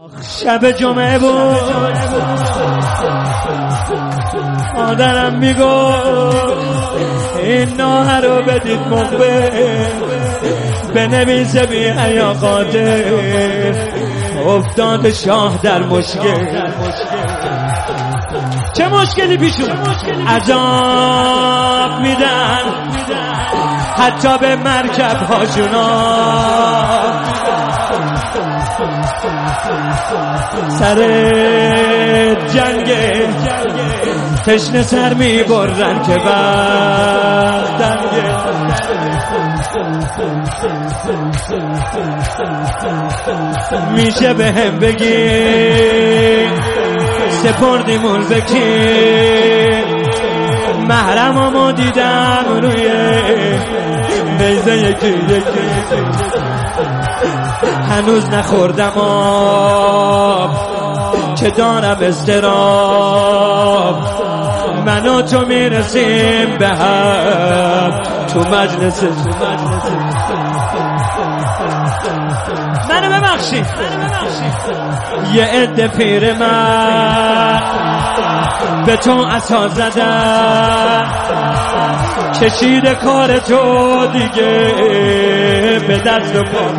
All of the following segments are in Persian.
شب جمعه بود، مادرم میگفت این ناهه رو بدید مخبر بنویسه بی حیا قادر افتاد شاه در مشکل. چه مشکلی پیش اومد؟ عذاب میدن حتی به مرکب هاشونا، سر جنگ تشنه سر میبرن که وقتنگه. میشه به هم بگی سپردیمون به کی؟ محرممو دیدم روی میزه یکی هنوز نخوردم آب که دارم اضطراب، من و تو میرسیم به هم تو مجلس. منو ببخشید یه عده پیر من به تو عصا زدن، کشید کار تو دیگه به دست و پا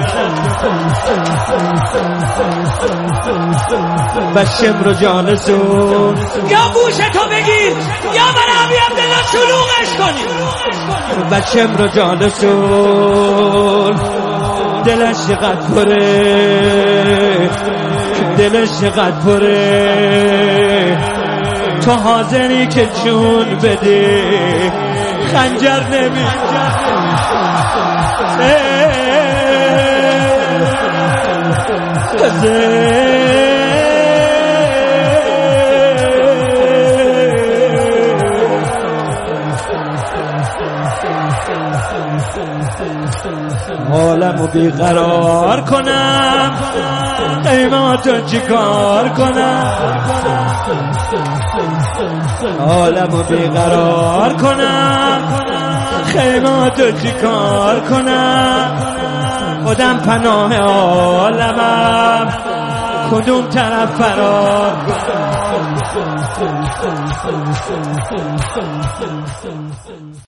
و شمر جانسون یا گوشتو بگیر یا برای عبی عبدالله شلوغش کنی و شمر جانسون دلش چقدر پره، دلش چقدر پره، تو حاضری که جون بده خنجر حالمو بیقرار کنم، قیماتو چیکار کنم؟ حالمو بیقرار کنم، قیماتو چیکار کنم؟ خودم پناه عالمم، کدوم طرف فرار کنم؟